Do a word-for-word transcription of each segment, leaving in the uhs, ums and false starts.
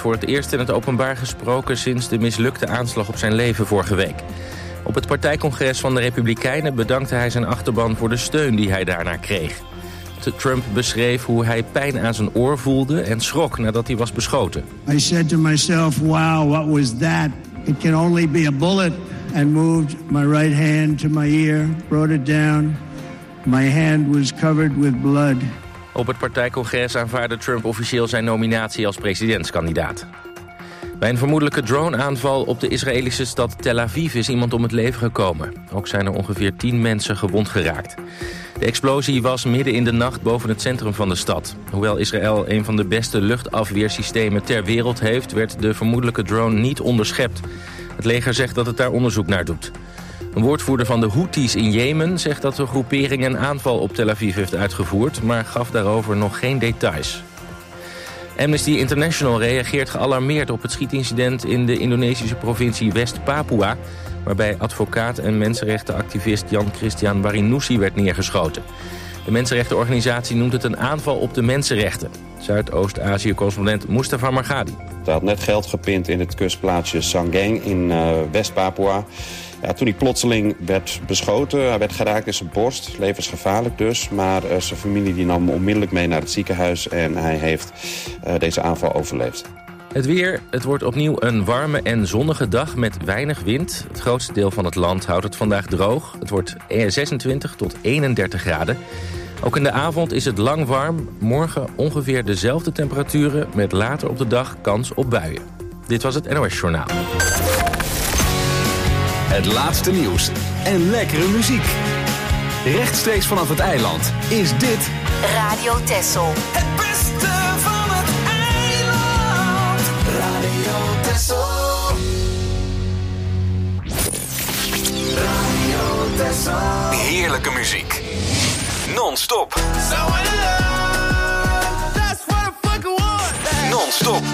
voor het eerst in het openbaar gesproken sinds de mislukte aanslag op zijn leven vorige week. Op het partijcongres van de Republikeinen bedankte hij zijn achterban voor de steun die hij daarna kreeg. Trump beschreef hoe hij pijn aan zijn oor voelde en schrok nadat hij was beschoten. I said to myself, wow, what was that? It can only be a bullet. And moved my right hand to my ear, brought it down. My hand was covered with blood. Op het partijcongres aanvaarde Trump officieel zijn nominatie als presidentskandidaat. Bij een vermoedelijke drone-aanval op de Israëlische stad Tel Aviv is iemand om het leven gekomen. Ook zijn er ongeveer tien mensen gewond geraakt. De explosie was midden in de nacht boven het centrum van de stad. Hoewel Israël een van de beste luchtafweersystemen ter wereld heeft, werd de vermoedelijke drone niet onderschept. Het leger zegt dat het daar onderzoek naar doet. Een woordvoerder van de Houthis in Jemen zegt dat de groepering een aanval op Tel Aviv heeft uitgevoerd, maar gaf daarover nog geen details. Amnesty International reageert gealarmeerd op het schietincident in de Indonesische provincie West-Papua, waarbij advocaat en mensenrechtenactivist Jan Christian Warinussi werd neergeschoten. De mensenrechtenorganisatie noemt het een aanval op de mensenrechten. Zuidoost-Azië-correspondent Mustafa Margadi. Hij had net geld gepind in het kustplaatsje Sangeng in uh, West-Papua. Ja, toen hij plotseling werd beschoten, hij werd geraakt in zijn borst. Levensgevaarlijk dus, maar uh, zijn familie die nam hem onmiddellijk mee naar het ziekenhuis en hij heeft uh, deze aanval overleefd. Het weer, het wordt opnieuw een warme en zonnige dag met weinig wind. Het grootste deel van het land houdt het vandaag droog. Het wordt zesentwintig tot eenendertig graden. Ook in de avond is het lang warm. Morgen ongeveer dezelfde temperaturen met later op de dag kans op buien. Dit was het N O S Journaal. Het laatste nieuws en lekkere muziek. Rechtstreeks vanaf het eiland is dit Radio Texel. Het beste van het eiland. Radio Texel. Radio Texel. heerlijke muziek. Non-stop. Non-stop.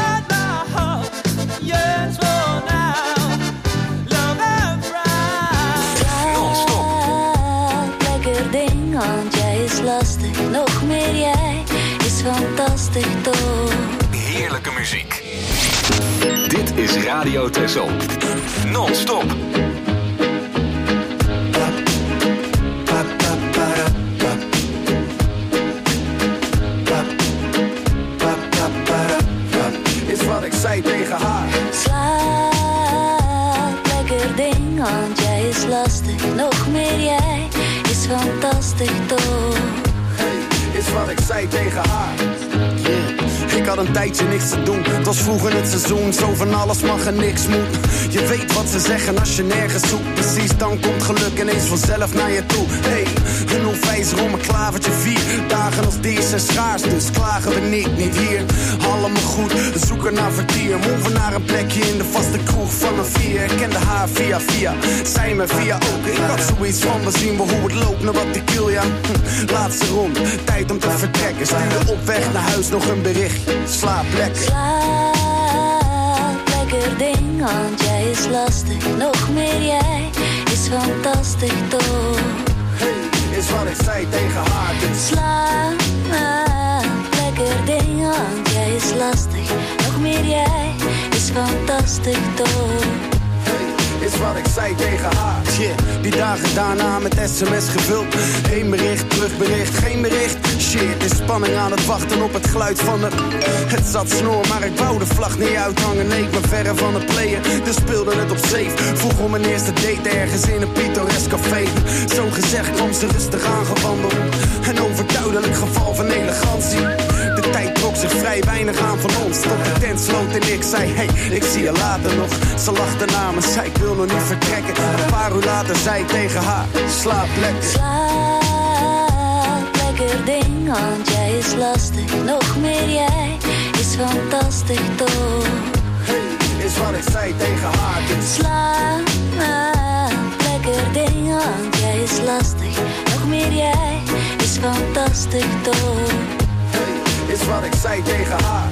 Lekker ding, want jij is lastig. Nog meer jij is fantastisch toch. Heerlijke muziek. Dit is Radio Texel. Non-stop. Is wat ik zei tegen haar. Slaap, lekker ding, want jij is lastig. Nog meer jij is fantastisch toch. Hey, is wat ik zei tegen haar. Yeah. Ik had een tijdje niks te doen. Het was vroeg in het seizoen, zo van alles mag en niks moet. Je weet wat ze zeggen als je nergens zoekt. Precies, dan komt geluk ineens vanzelf naar je toe. Hey, een nul vijf om een klavertje vier. Dagen als deze zijn schaars, dus klagen we niet, niet hier. Allemaal goed, zoeken naar vertier. Move naar een plekje in de vaste kroeg van een vier. Ik kende haar via via, zij me via ook. Ik had zoiets van, we zien we hoe het loopt, naar wat ik wil, ja. Hm, laatste ronde, tijd om te vertrekken. Stuurde op weg naar huis nog een berichtje. Slaap lekker. Slaap, lekker ding, want jij is lastig. Nog meer jij is fantastisch toch. Hey, is wat ik zei tegen haar. Dus Slaap, lekker ding, want jij is lastig. Nog meer jij is fantastisch toch. is wat ik zei tegen haar. Yeah, die dagen daarna met sms gevuld. Heen bericht, terugbericht, geen bericht. Shit, is spanning aan het wachten op het geluid van de... Het zat snor, maar ik wou de vlag niet uithangen. Nee, ik ben verre van het playen, dus speelde het op safe. Vroeg om mijn eerste date ergens in een pittoresk café. Zo gezegd kwam ze rustig aangewandeld. Een overduidelijk geval van elegantie. De tijd trok zich vrij weinig aan van ons. Tot de tent sloot en ik zei, hey, ik zie je later nog. Ze lachte na me, zei ik wil nog niet vertrekken. Een paar uur later zei ik tegen haar, slaap lekker. Slaap, lekker ding, want jij is lastig. Nog meer jij is fantastisch toch. Hey, is wat ik zei tegen haar. Dus Slaap, lekker ding, want jij is lastig. Nog meer jij is fantastisch toch. Hey, is wat ik zei tegen haar.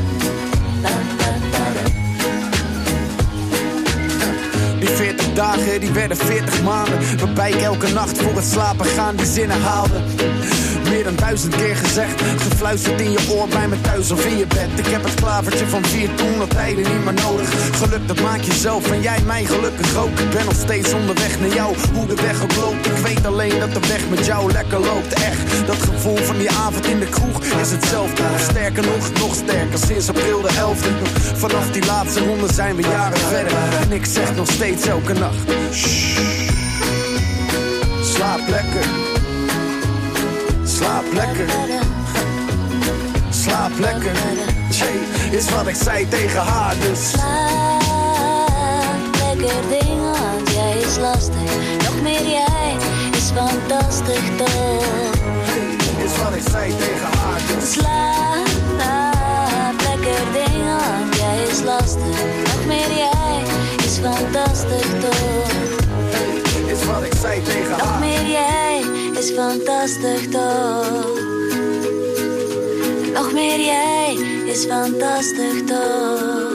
Die veertig dagen geleden, die werden veertig maanden. Waarbij ik elke nacht voor het slapen gaan die zinnen haalde. Meer dan duizend keer gezegd, gefluisterd in je oor bij me thuis of in je bed. Ik heb het klavertje van vier toen al tijden niet meer nodig. Geluk dat maak je zelf en jij mij gelukkig ook. Ik ben nog steeds onderweg naar jou, hoe de weg ook loopt. Ik weet alleen dat de weg met jou lekker loopt. Echt, dat gevoel van die avond in de kroeg is hetzelfde. Sterker nog, nog sterker, sinds april de elfde. Vanaf die laatste ronde zijn we jaren verder. En ik zeg nog steeds elke nacht, shh, slaap lekker. Slaap lekker, slaap lekker, jee, is wat ik zei tegen haar, dus slaap lekker ding, want jij is lastig. Nog meer jij is fantastisch toch. Is wat ik zei tegen haar, dus slaap lekker ding, want jij is lastig. Nog meer jij is fantastisch toch. Is wat ik zei tegen haar. Nog meer jij is fantastisch toch. Nog meer jij is fantastisch toch.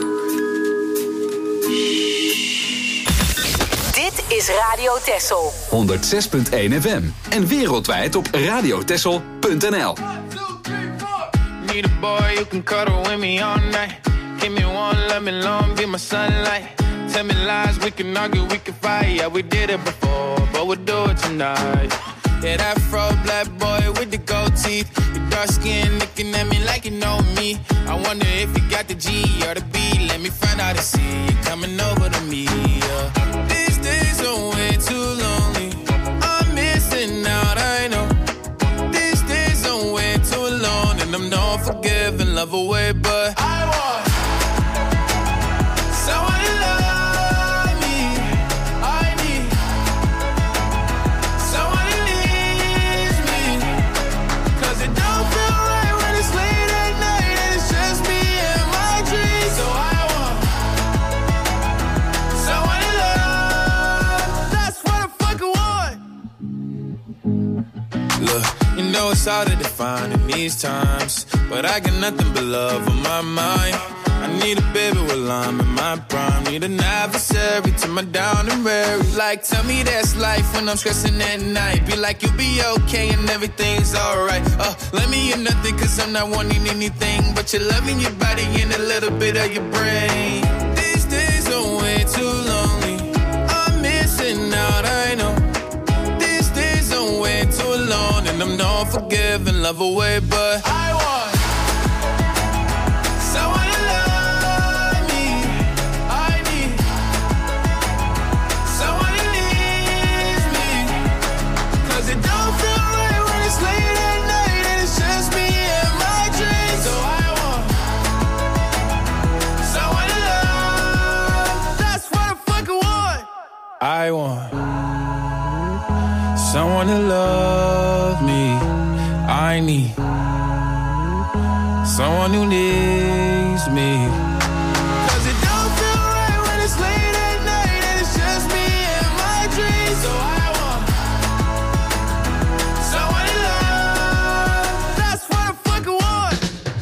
Dit is Radio Texel. honderd zes punt één F M. En wereldwijd op radiotexel punt n l. Need a boy you can cuddle with me all night. Give me one, let me long, be my sunlight. Tell me lies, we can argue, we can fight. Yeah, we did it before, but we'll do it tonight. Yeah, that fro black boy with the gold teeth. Your dark skin looking at me like you know me. I wonder if you got the G or the B. Let me find out and see you coming over to me. Yeah. These days are way too lonely. I'm missing out, I know. These days are way too alone. And I'm not forgiving, love away, but I want someone to love me. I need someone to needs me. Cause it don't feel right when it's late at night and it's just me and my dreams. So I want someone to love. That's what I fucking want. Look, you know it's hard to define in these times, but I got nothing but love on my mind. I need a baby while I'm in my prime. Need an adversary to my down and weary. Like, tell me that's life when I'm stressing at night. Be like, you'll be okay and everything's alright. Uh, let me in nothing cause I'm not wanting anything but your love in your body and a little bit of your brain. These days are way too lonely. I'm missing out, I know. These days are way too alone. And I'm not forgiving, love away, but I want someone to love me. I need someone who needs me. Cause it don't feel right when it's late at night and it's just me and my dreams. So I want someone to love. That's what I fucking want. I want someone to love me. I need someone who needs me. Cause it don't feel right when it's late at night and it's just me and my dreams. So I want someone to love. That's what I fucking want.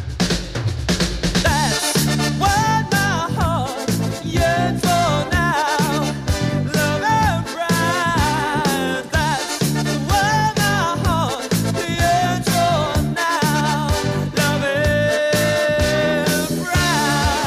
That's what my heart yearns for now. Love and pride. That's what my heart yearns for now. Love and pride.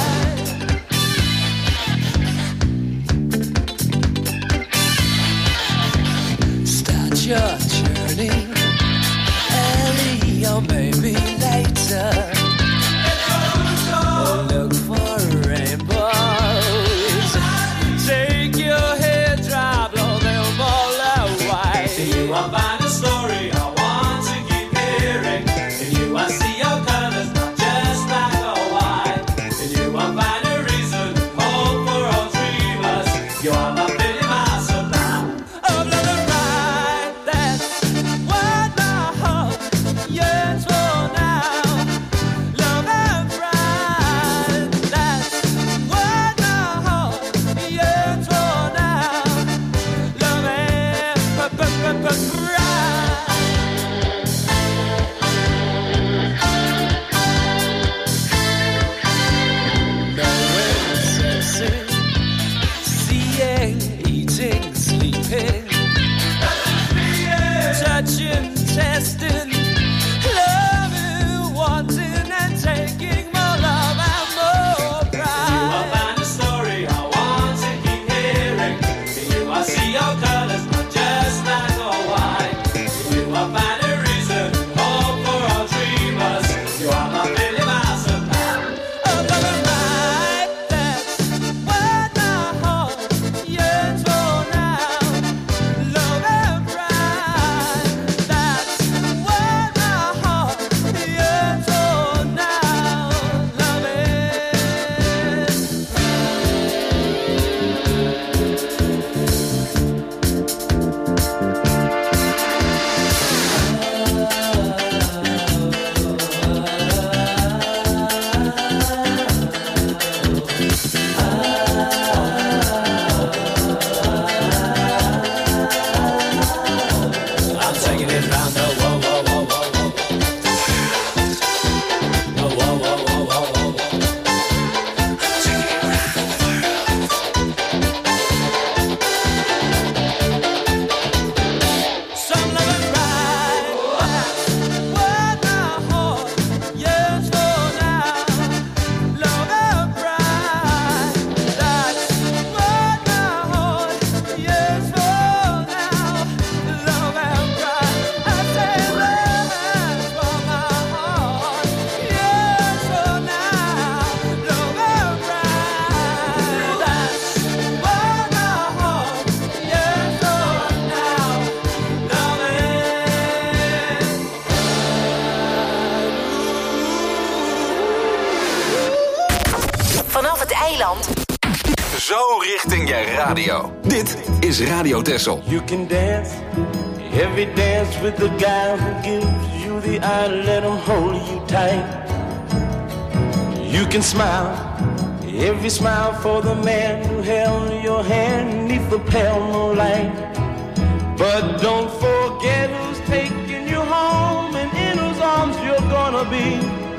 eiland. Zo richting je radio. Dit is Radio Texel. You can dance, every dance with the guy who gives you the eye, let him hold you tight. You can smile, every smile for the man who held your hand neath the pale moonlight. But don't forget who's taking you home and in whose arms you're gonna be.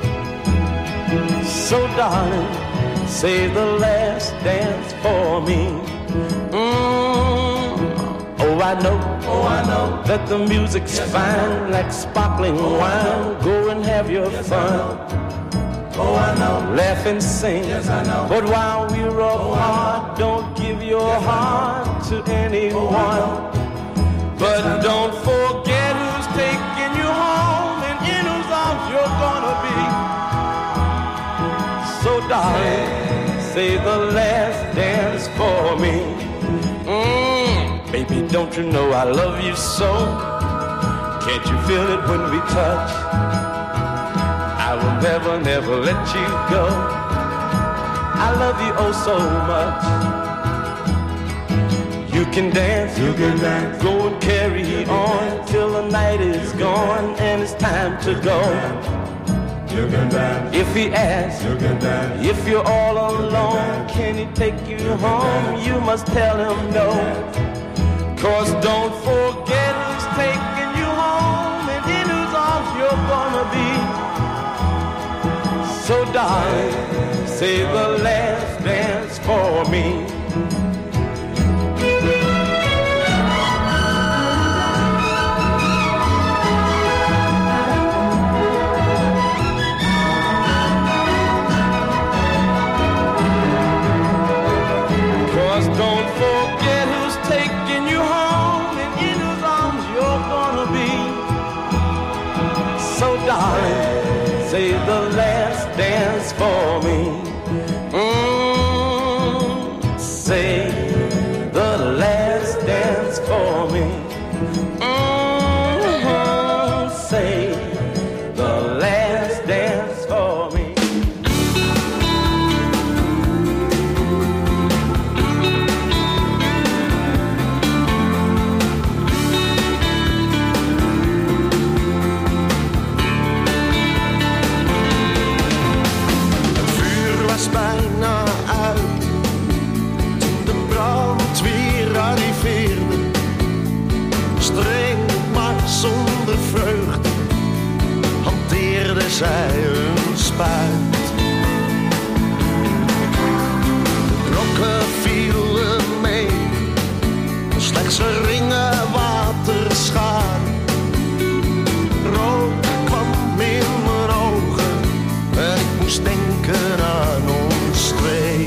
So darling, save the last dance for me. Mm. Oh, I know, oh, I know that the music's yes, fine, like sparkling oh, wine. Go and have your yes, fun. Oh, I know. Laugh and sing. Yes, I know. But while we're apart, oh, don't give your yes, heart to anyone. Oh, but don't forget who's taking you home and in whose arms you're gonna be. So darling, say the last dance for me. Mm, baby, don't you know I love you so? Can't you feel it when we touch? I will never, never let you go. I love you oh so much. You can dance, you can dance, go and carry on till the night is gone and it's time to go. You can dance. If he asks, you can dance. If you're all alone, can he take you, you home? Dance. You must tell him no. Cause don't forget who's taking you home and in whose arms you're gonna be. So darling, save the last dance for me. Don't forget who's taking you home and in whose arms you're gonna be. So darling, save the last dance for me. Mm, save the last dance for me. Mm, save the last dance for me. Bijna uit toen de brandweer arriveerde. Streng maar zonder vreugde hanteerde zij een spuit. De blokken vielen mee, slechts geringe waterschade. Rook kwam in mijn ogen en ik moest denken aan ons twee.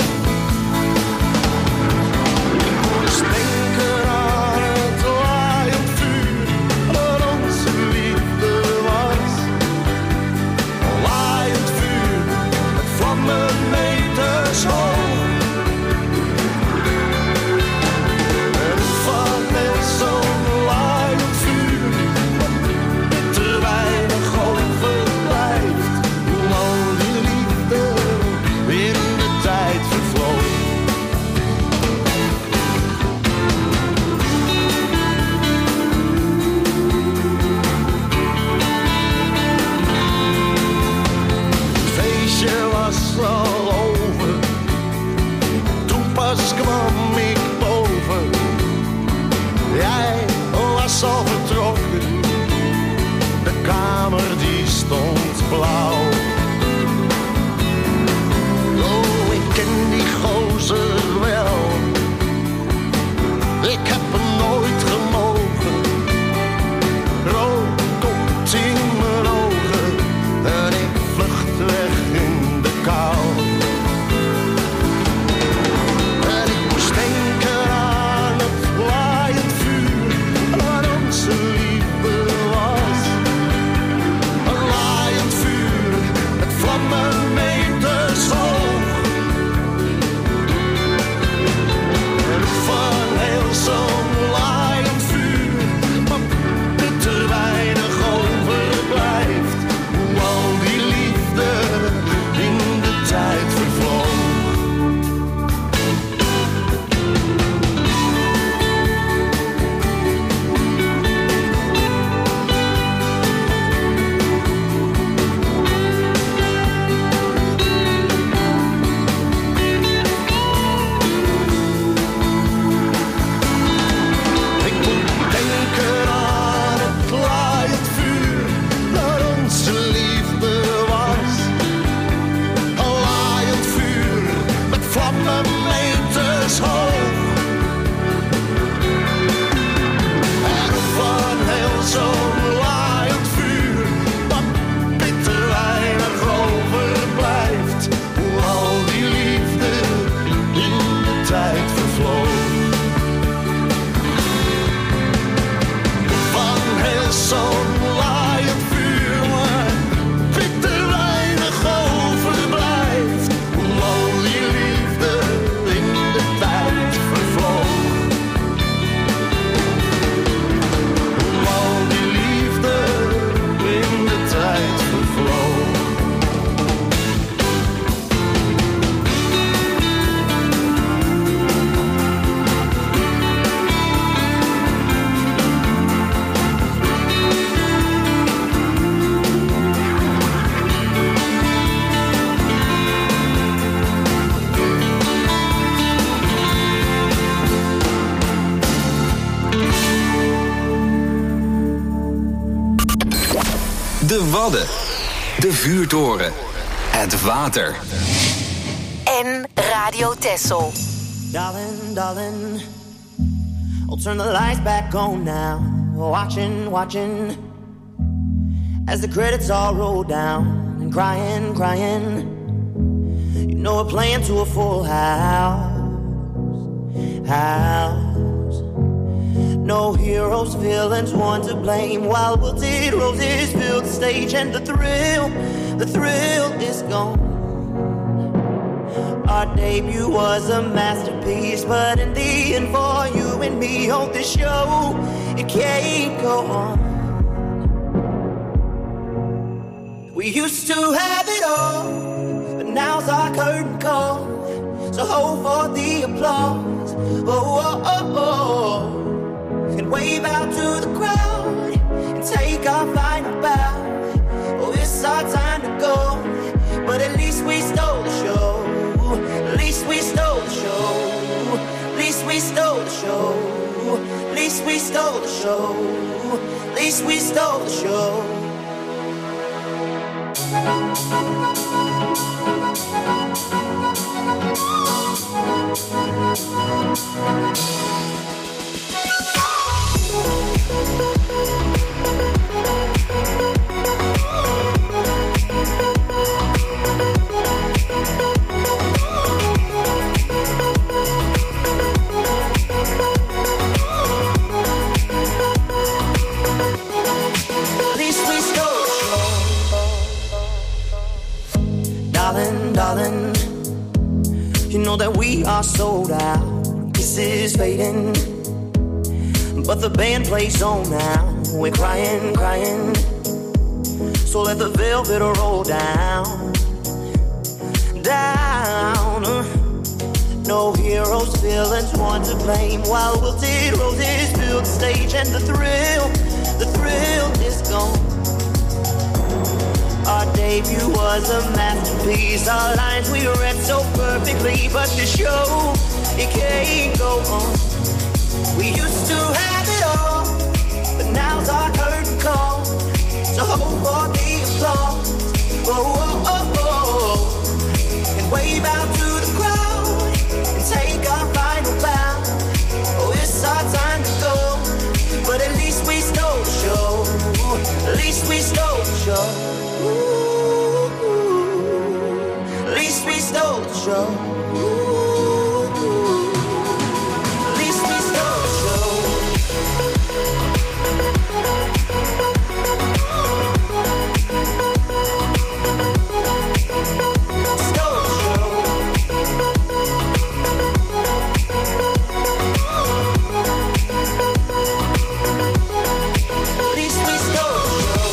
Ik moest denken aan het laaiend vuur dat onze liefde was. Een laaiend vuur met vlammen meters hoog. En van net zo'n laaiend vuur wat te weinig overblijft. Hoe al die liefde in de tijd vervloog. Het feestje was al over, toen pas kwam ik boven. Jij was al vertrokken, de kamer die stond blauw. Oh, ik ken die gozer wel. Ik heb hem nooit gemogen. Rook komt in mijn ogen en ik vlucht weg in de kou. En ik moest denken aan het laaiend vuur waar onze liefde was. Een laaiend vuur De Wadden. De vuurtoren. Het water. En Radio Texel. Darling, darling, I'll turn the lights back on now. Watching, watching, as the credits all roll down. And crying, crying, you know we're playing to a full house. House. No heroes, villains, one to blame. While wilted roses fill the stage, and the thrill, the thrill is gone. Our debut was a masterpiece, but in the end, for you and me on this show, it can't go on. We used to have it all, but now's our curtain call. So hold for the applause, oh, oh, oh, oh. And wave out to the crowd, and take our final bow. Oh, it's our time to go, but at least we stole the show. At least we stole the show. At least we stole the show. At least we stole the show. At least we stole the show. Darling, darling, you know that we are sold out. This is fading, but the band plays on now. We're crying, crying, so let the velvet roll down, down. No heroes, villains, one to blame. While wilted roses fill the stage, and the thrill, the thrill is gone. Our debut was a masterpiece. Our lines we read so perfectly, but the show, it can't go on. We used to have it all, but now's our curtain call. So hold for the applause, oh, oh, oh, oh. And wave out to the crowd, and take our final bow. Oh, it's our time to go, but at least we stole the show. At least we stole the show. Ooh, at least we stole the show. Ooh, at least we stole the show. Stole the show. At least we stole the show.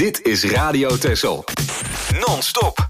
Dit is Radio Texel. Non-stop.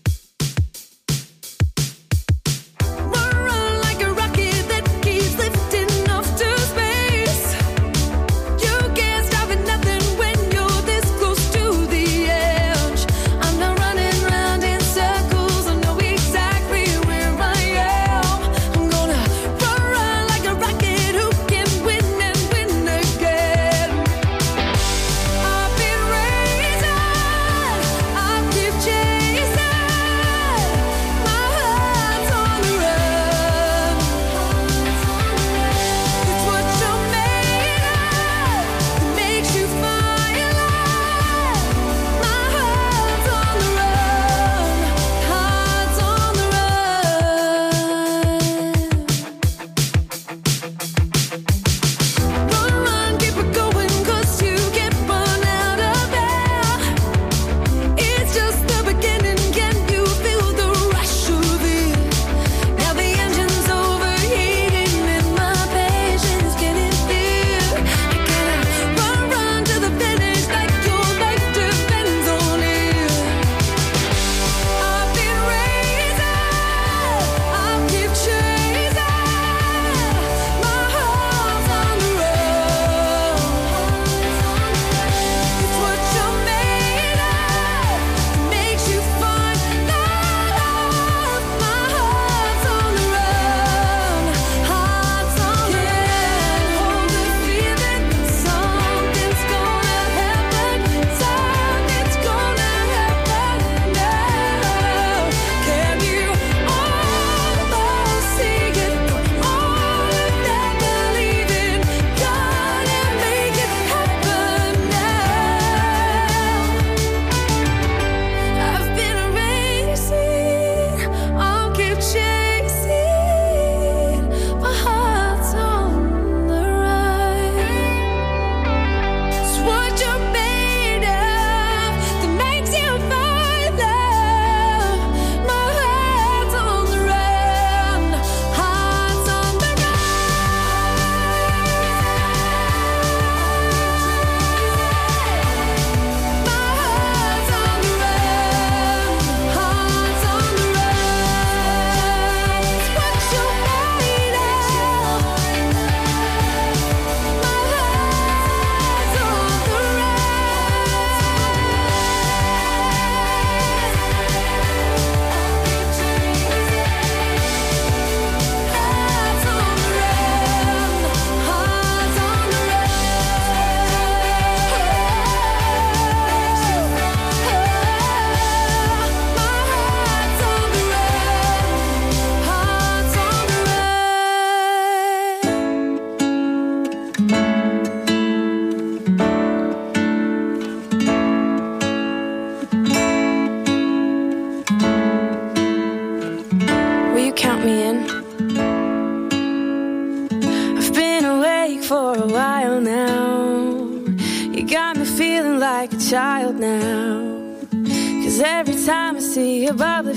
Child now, 'cause every time I see your bubbly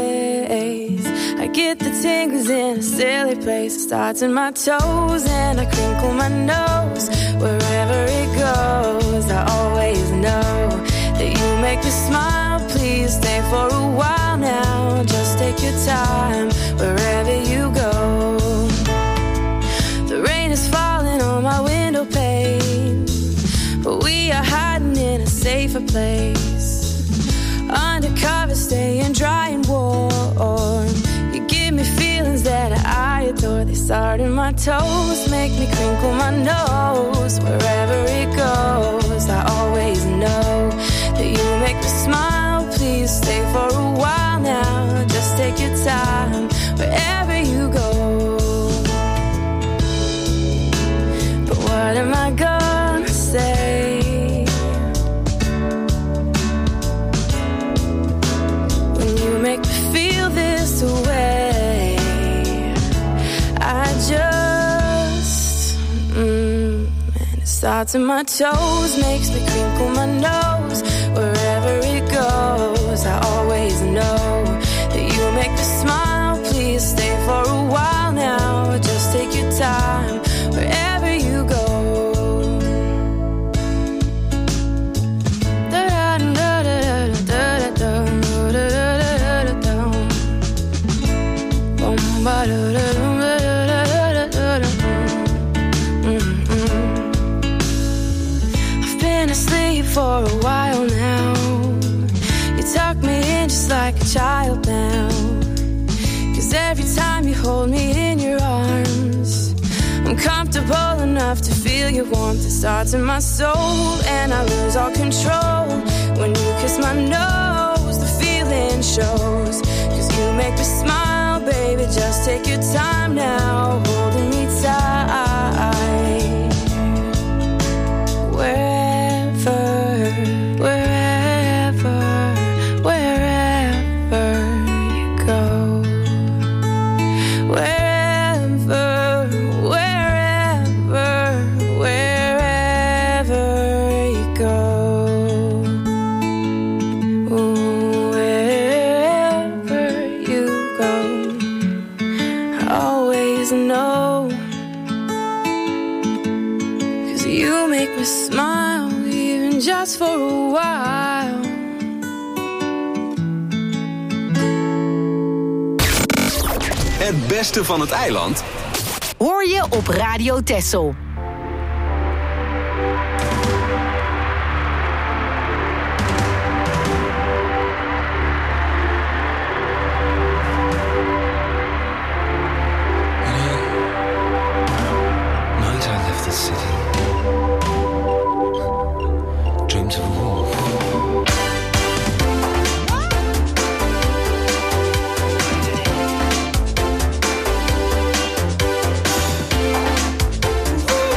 face, I get the tingles in a silly place. It starts in my toes and I crinkle my nose. Wherever it goes, I always know that you make me smile. Please stay for a while now. Just take your time wherever you go. The rain is falling on my window pane, but we are hiding in a safer place. Undercover, staying dry and warm. You give me feelings that I adore. They start in my toes, make me crinkle my nose. Wherever it goes, I always know that you make me smile. Please stay for a while now. Just take your time wherever you go. But what am I gonna say? Make me feel this way. I just mm, and it starts in my toes, makes me crinkle my nose. Wherever it goes, I always know that you make me smile. Please stay for a while now. Just take your time wherever you go. Da da I've been asleep for a while now. You tuck me in just like a child now. 'Cause every time you hold me in your arms, I'm comfortable enough to feel your warmth. It starts in my soul and I lose all control. When you kiss my nose, the feeling shows. 'Cause you make me smile, baby, just take your time now, holding me tight. Wherever, wherever, wherever you go. Wherever, wherever, wherever you go. Ooh, wherever you go. Always know, 'cause you make me smile, even just for a while. Het beste van het eiland hoor je op Radio Texel. Ooh.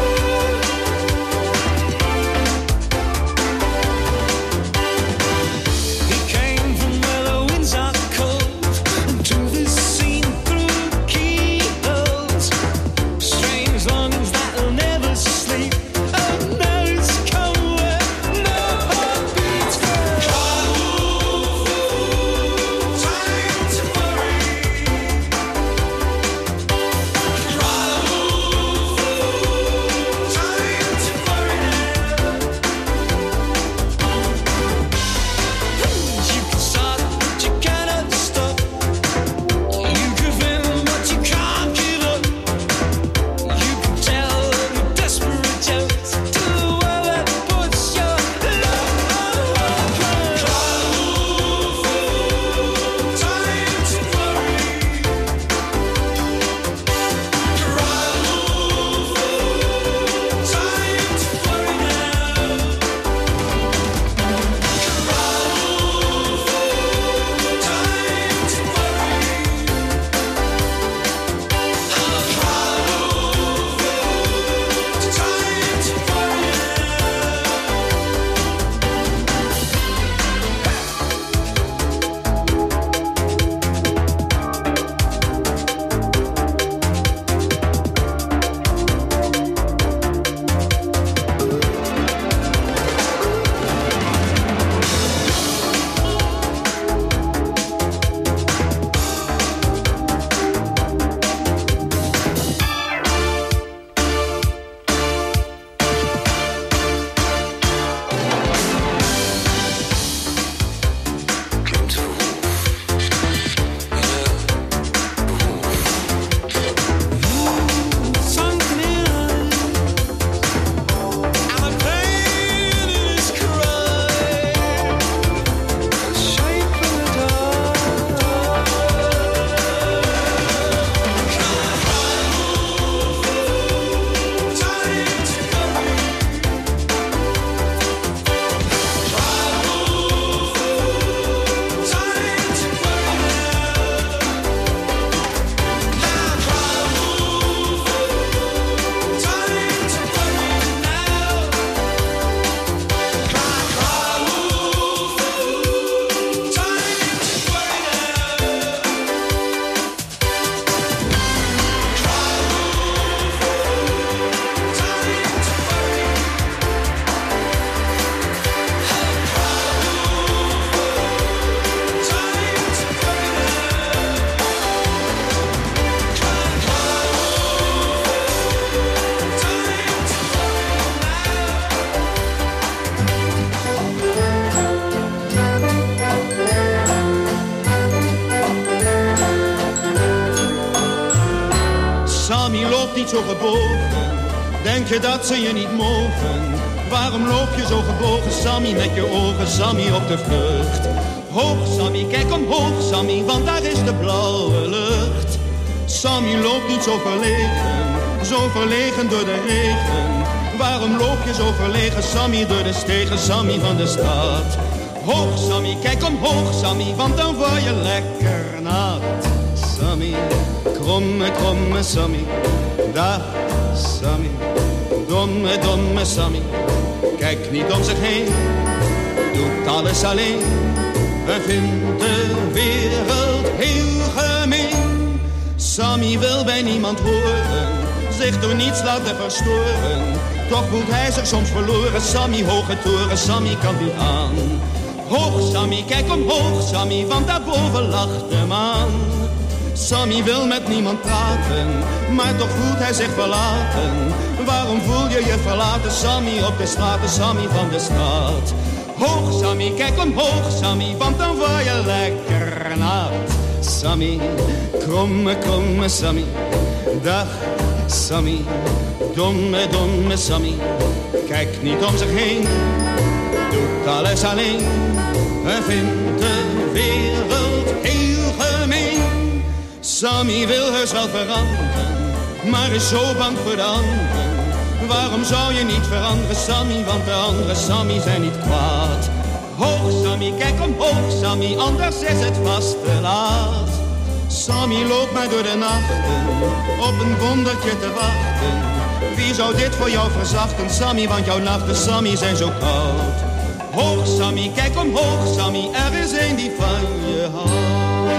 Sammy loopt niet zo gebogen, denk je dat ze je niet mogen? Waarom loop je zo gebogen, Sammy, met je ogen, Sammy, op de vlucht? Hoog, Sammy, kijk omhoog, Sammy, want daar is de blauwe lucht. Sammy loopt niet zo verlegen, zo verlegen door de regen. Waarom loop je zo verlegen, Sammy, door de stegen, Sammy van de stad? Hoog, Sammy, kijk omhoog, Sammy, want dan word je lekker nat. Sammy, kromme, kromme Sammy, dag Sammy, domme, domme Sammy. Kijk niet om zich heen, doet alles alleen en vindt de wereld heel gemeen. Sammy wil bij niemand horen, zich door niets laten verstoren. Toch voelt hij zich soms verloren, Sammy, hoge toren, Sammy kan niet aan. Hoog, Sammy, kijk omhoog, Sammy, want daarboven lacht de maan. Sammy wil met niemand praten, maar toch voelt hij zich verlaten. Waarom voel je je verlaten, Sammy, op de straten, Sammy van de stad? Hoog, Sammy, kijk omhoog, Sammy, want dan word je lekker nat. Sammy, kromme, kromme Sammy, dag Sammy, domme, domme Sammy. Kijk niet om zich heen, doet alles alleen en vindt de wereld heel gemeen. Sammy wil heus wel veranderen, maar is zo bang voor de anderen. Waarom zou je niet veranderen, Sammy, want de andere Sammy zijn niet kwaad. Hoog, Sammy, kijk omhoog, Sammy, anders is het vast te laat. Sammy loopt maar door de nachten, op een wondertje te wachten. Wie zou dit voor jou verzachten, Sammy, want jouw nachten, Sammy, zijn zo koud. Hoog, Sammy, kijk omhoog, Sammy, er is een die van je houdt.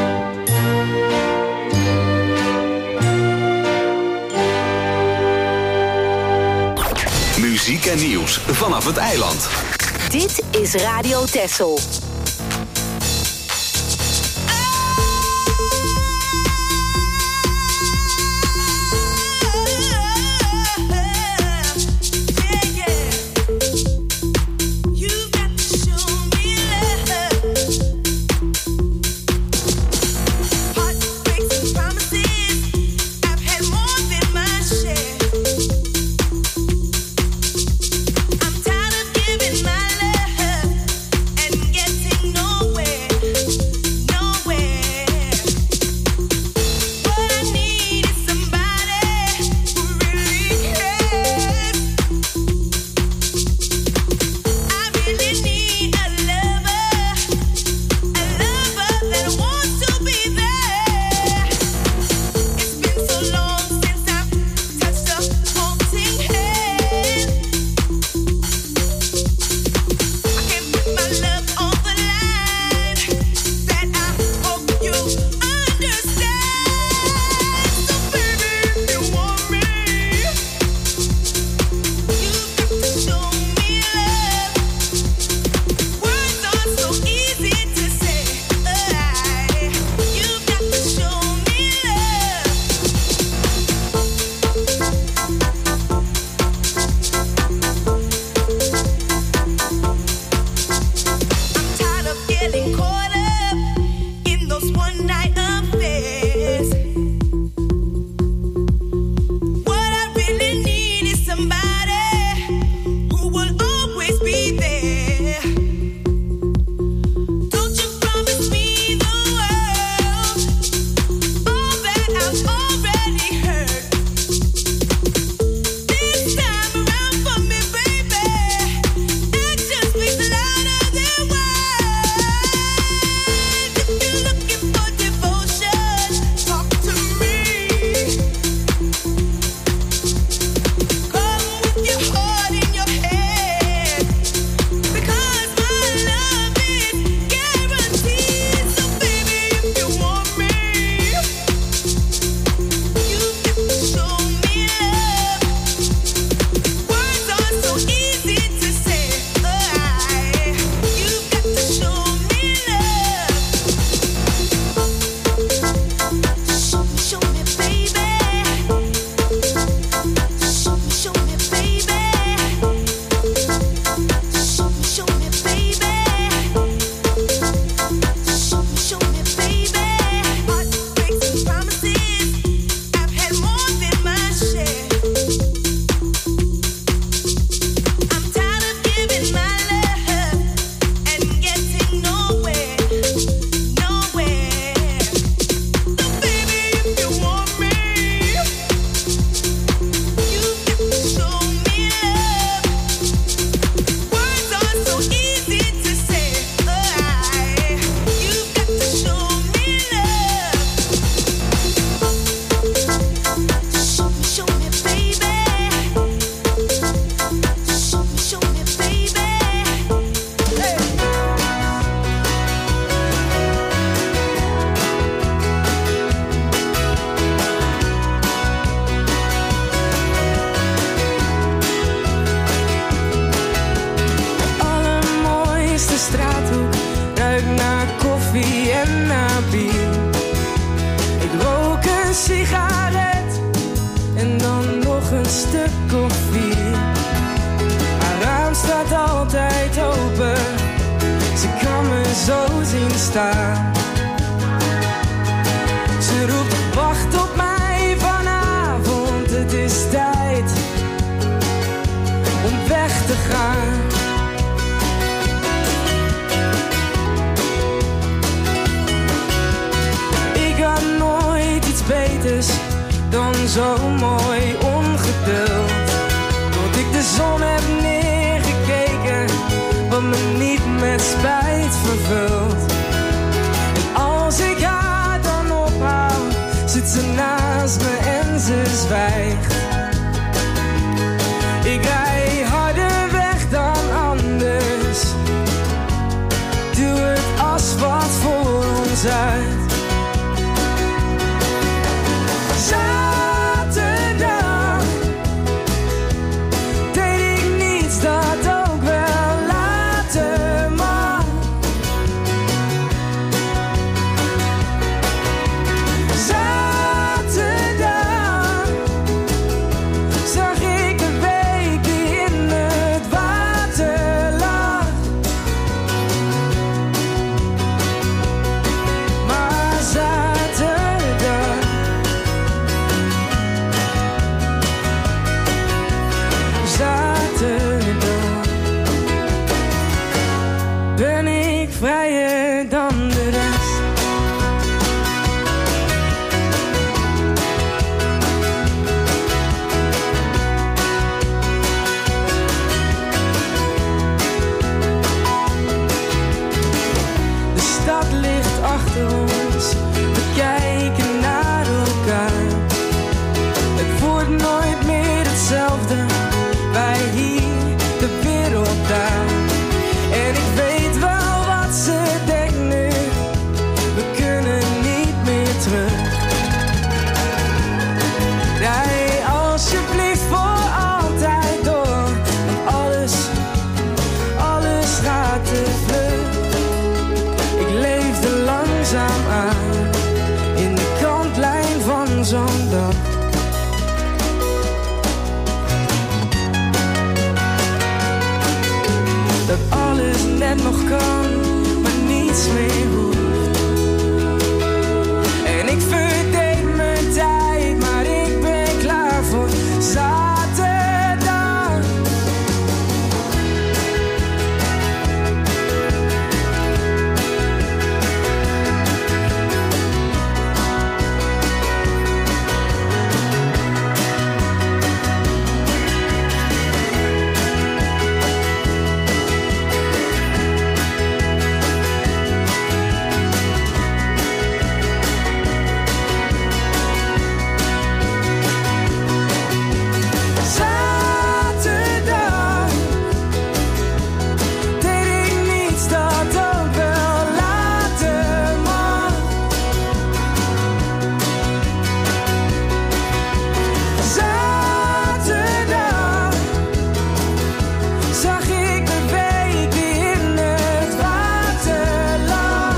Muziek en nieuws vanaf het eiland. Dit is Radio Texel. I'm tired of giving my love and get stuk of vier. Haar raam staat altijd open, ze kan me zo zien staan. Ze roept, wacht op mij vanavond, het is tijd om weg te gaan. Ik had nooit iets beters dan zo mooi ongeduld. Tot ik de zon heb neergekeken, wat me niet met spijt vervult. En als ik haar dan ophaal, zit ze naast me en ze zwijgt. Ik rij harder weg dan anders, duw het asfalt voor ons uit. Zaterdag deed ik niets dat ook wel later mag. Zaterdag zag ik de week die in het water lag. Maar zaterdag, zaterdag ben ik vrijer dan de rest. De stad ligt achter ons, we kijken naar elkaar. Het wordt nooit meer hetzelfde, wij hier, de wereld daar. En ik weet wel wat ze denkt nu, we kunnen niet meer terug. Rij alsjeblieft voor altijd door, want alles, alles gaat te vlug. Ik leefde langzaam aan, in de kantlijn van zo'n dag. Dat alles net nog kan, maar niets meer hoeft. En ik verdeed mijn tijd, maar ik ben klaar voor zaterdag. Zaterdag deed ik niets dat ook wel later mag. Zaterdag zag ik de week die in het water lag.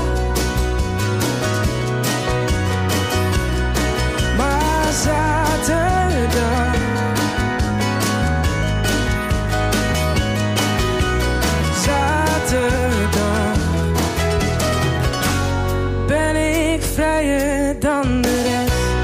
Maar zaterdag, zaterdag ben ik vrijer dan de rest.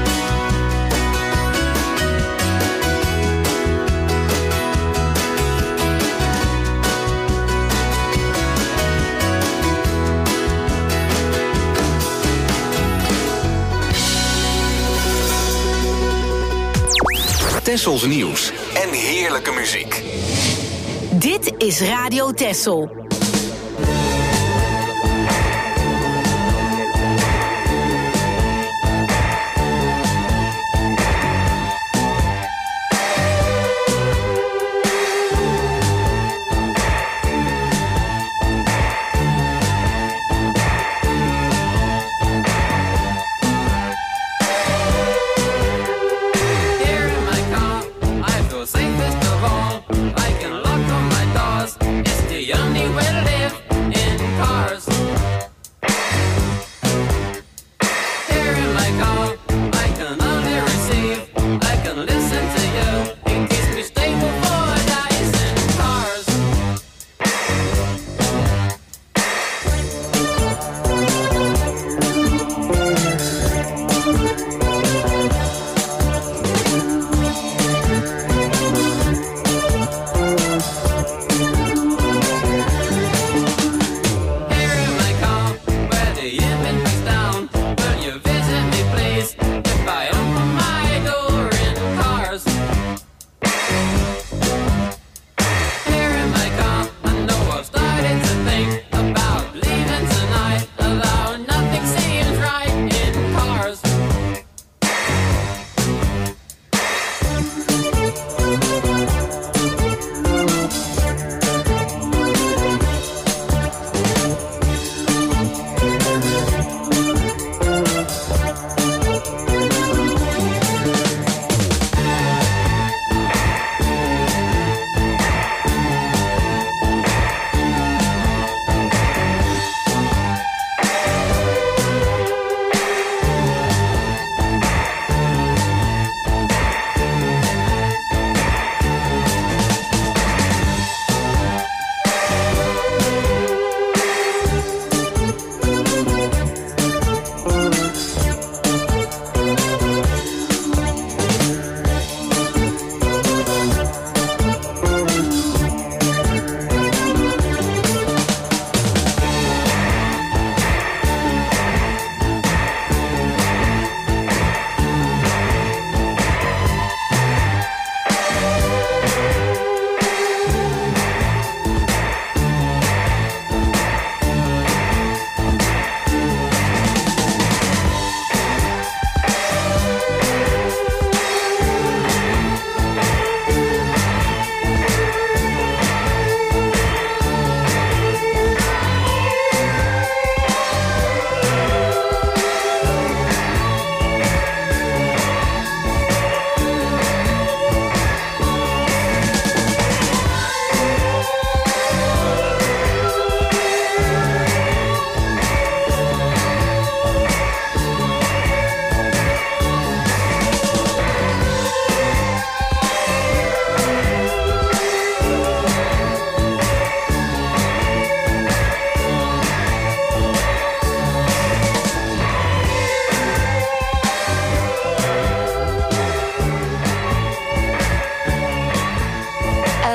Tessels nieuws en heerlijke muziek. Dit is Radio Tessel. Here in my car, I feel safest of all. I can lock all my doors. It's the only way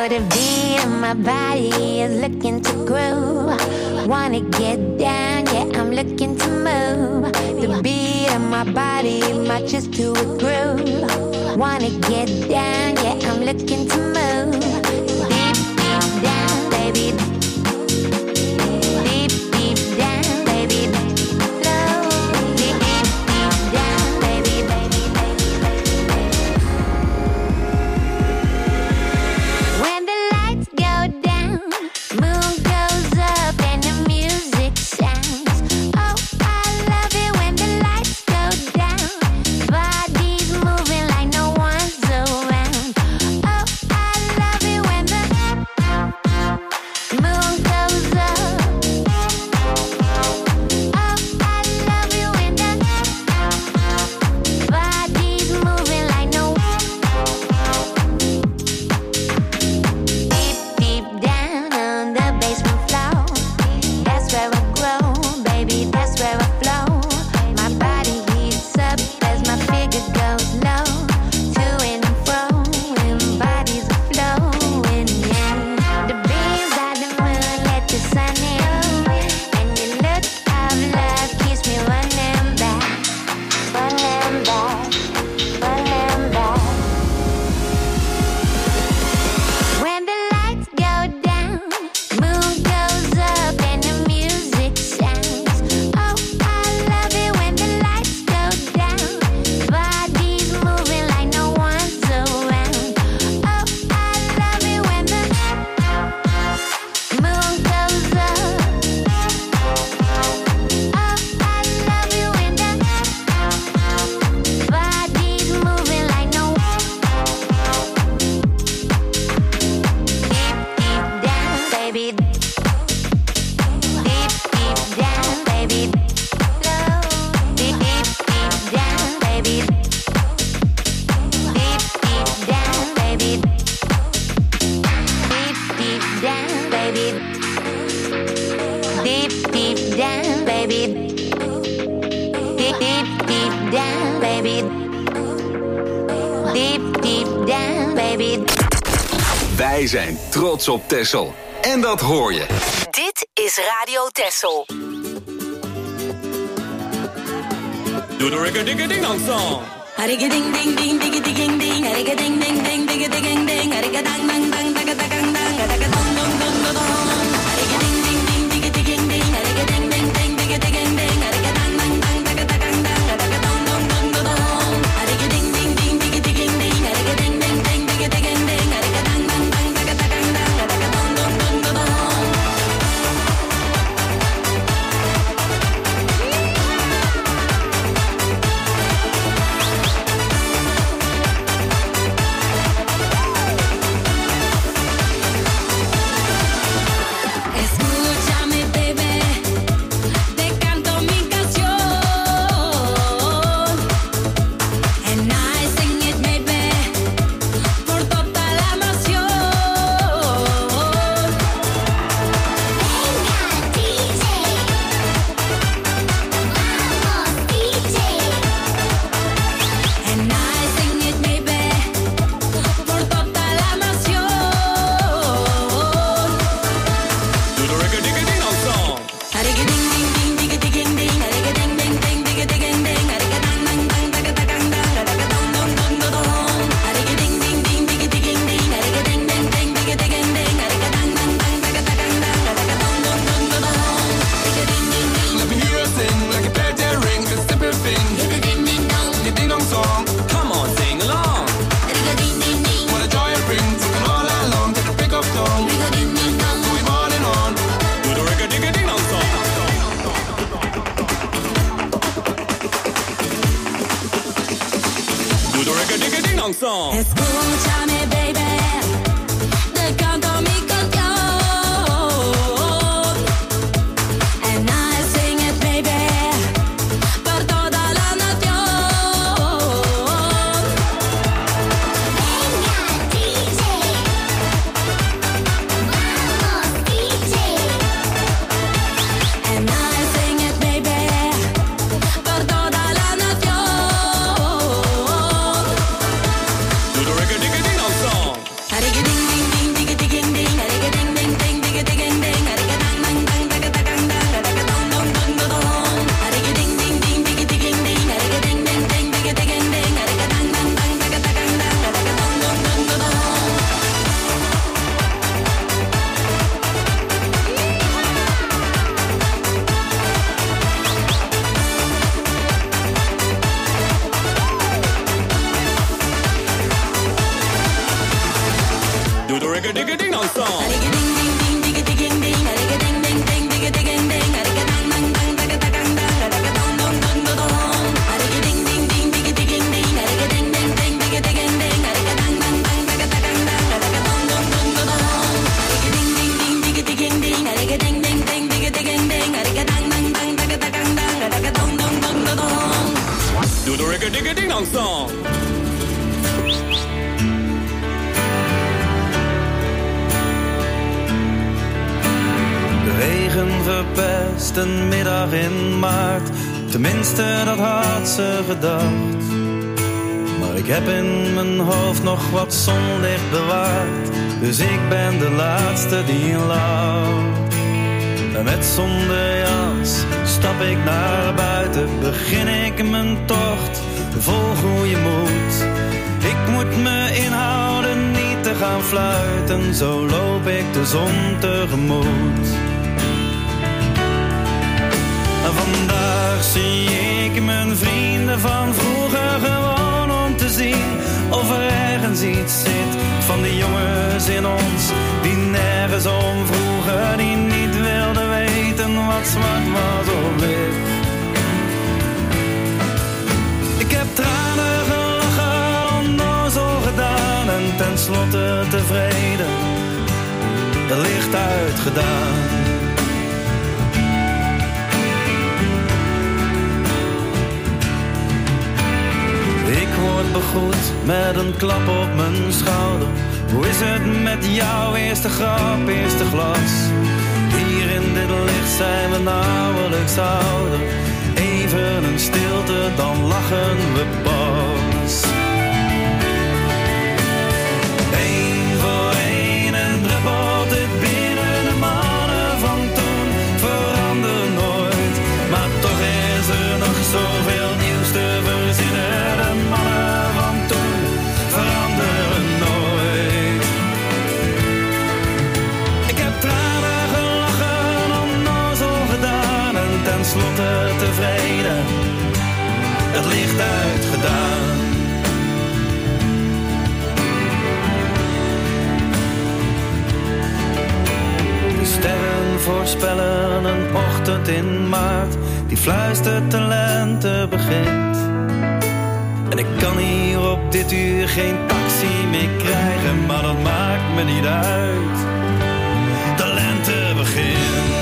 the beat of my body is looking to groove. Wanna get down, yeah, I'm looking to move. The beat of my body matches to a groove. Wanna get down, yeah, I'm looking to move. Deep, deep down, baby. Deep, deep down, baby. Low, deep, deep, deep down, baby, baby, baby, baby. When the lights go down, moon goes up and the music sounds. Oh, I love it when the lights go down. Bodies moving like no one's around. Oh, I love it when the moon goes up. Oh, I love it when the bodies moving like no one. Deep, deep down on the basement floor. That's where I grow, baby, that's where I flow. My body heats up as my figure goes low. To and fro, and bodies are flowing, yeah. The beams of the moon let the sun in. And your look of love keeps me running back, running back, running back. When the lights go down, moon goes up and the music sounds. Oh, I love it when the lights go down. Bodies moving like no one's around. Oh, I love it when the moon goes up. Oh, I love it when the bodies moving like no one. Deep, deep down, baby. Deep, deep down, baby. Low. Deep, deep, deep down, baby. Deep, deep down, baby. Deep, deep down, baby. Deep, deep down, baby. Deep, deep, deep down, baby. Deep, deep down, baby. Wij zijn trots op Texel. En dat hoor je. Dit is Radio Texel. Doe de rigga-digga-ding dong song. Harigga-ding ding ding digga ding ding. Harigga-ding ding ding digga ding ding. Harigga-dang dang dang dagga daggang dang. Harigga-dong dong dong dong dong. Harigga-ding ding ding digga ding ding. Harigga-ding ding ding digga ding ding. Harigga-dang dang dang dagga daggang dang. Harigga-dong dong dong dong dong. Harigga-ding ding ding digga ding ding. Harigga-ding ding ding digga ding ding. Harigga-dang dang dang dagga daggang dang. Harigga-dong dong dong dong dong. Escúchame, baby, te canto mi canción. And I sing it, baby, por toda la nación. Venga, D J, vamos, D J. And I sing it, baby, por toda la nación. Do the rigga-digga-ding dong song. Harigga-ding ding ding digga ding ding. Harigga-ding ding ding digga ding ding. Harigga-dang dang dang dagga daggang dang. Harigga-dong dong dong dong dong. Harigga-ding ding ding digga ding ding. Harigga-ding ding ding digga ding ding. Harigga-dang dang dang dagga daggang dang. Harigga-dong dong dong dong dong. Harigga-ding ding ding. Let me hear you sing like a bell that ring. A simple thing. Harigga-ding ding dong. The ding dong song. Come on, sing along. Harigga-ding ding ding. What a joy it brings. Singing all along to the break of dawn. Harigga-ding ding dong. Going on and on. Do the rigga-digga-ding dong song. Do the rigga-digga-ding dong song. Escúchame, baby, te canto mi canción. And I sing it, baby, por toda la nación. Venga, D J, vamos, D J. And I sing it, baby, por toda la nación. Do the rigga-digga-ding dong song. Harigga-ding ding ding digga laatste middag in maart. Tenminste, dat had ze gedacht. Maar ik heb in mijn hoofd nog wat zonlicht bewaard. Dus ik ben de laatste die lacht. En met zonder jas stap ik naar buiten. Begin ik mijn tocht vol goede moed. Ik moet me inhouden niet te gaan fluiten. Zo loop ik de zon tegemoet. En vandaag zie ik mijn vrienden van vroeger gewoon om te zien of er ergens iets zit van die jongens in ons die nergens om vroegen, die niet wilden weten wat zwart was of wit. Ik heb tranen gelachen, onnozel gedaan en tenslotte tevreden, het licht uitgedaan. Ik word begroet met een klap op mijn schouder. Hoe is het met jou? Eerste grap, eerste glas. Hier in dit licht zijn we nauwelijks ouder. Even een stilte, dan lachen we pas. Eén voor één en druppelt het binnen. De mannen van toen veranderen nooit. Maar toch is er nog zoveel nieuws te verzinnen. De mannen van toen veranderen nooit. Ik heb tranen gelachen, onnozel gedaan en tenslotte tevreden, het licht uitgedaan. De sterren voorspellen een ochtend in maart, die fluistert de lente begint. En ik kan hier op dit uur geen taxi meer krijgen, maar dat maakt me niet uit. De lente begint.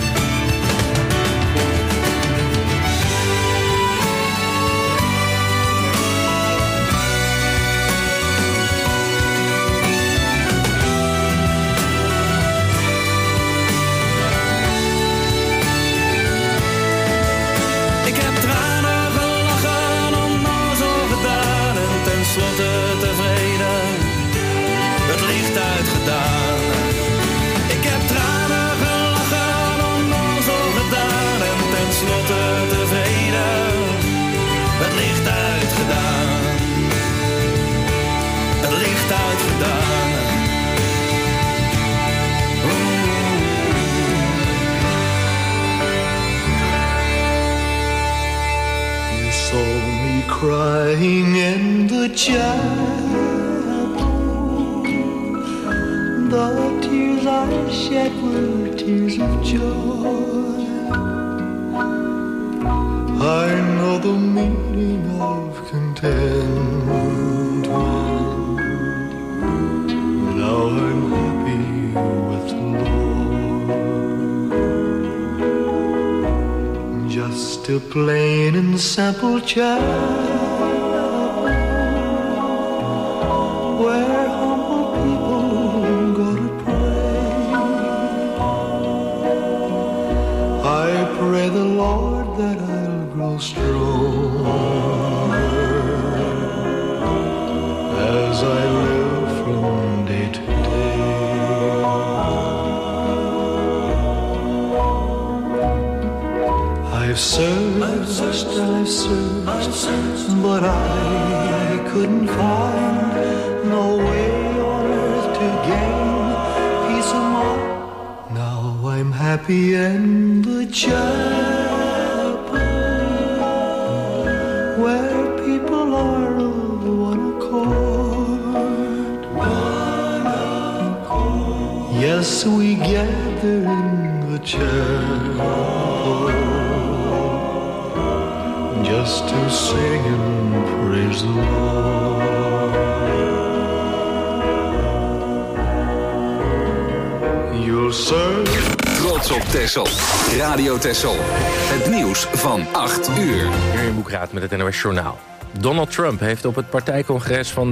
Tenslotte tevreden, het licht uitgedaan. Ik heb tranen gelachen, onnozel gedaan en tenslotte tevreden, het licht uitgedaan. Het licht uitgedaan. You saw me crying in the chapel. The tears I shed were tears of joy. I know the meaning of contentment. Now I'm happy with the Lord. Just a plain and simple child. Pray the Lord that I'll grow stronger as I live from day to day. I've searched, I've searched, but I couldn't find no way on earth to gain peace of mind. Now I'm happy in the chapel where people are of one accord. One accord. Yes, we gather in the chapel just to sing and praise the Lord. You'll serve. Trots op Texel. Radio Texel. Het nieuws van acht uur. Hier in Boekraad met het N O S Journaal. Donald Trump heeft op het partijcongres van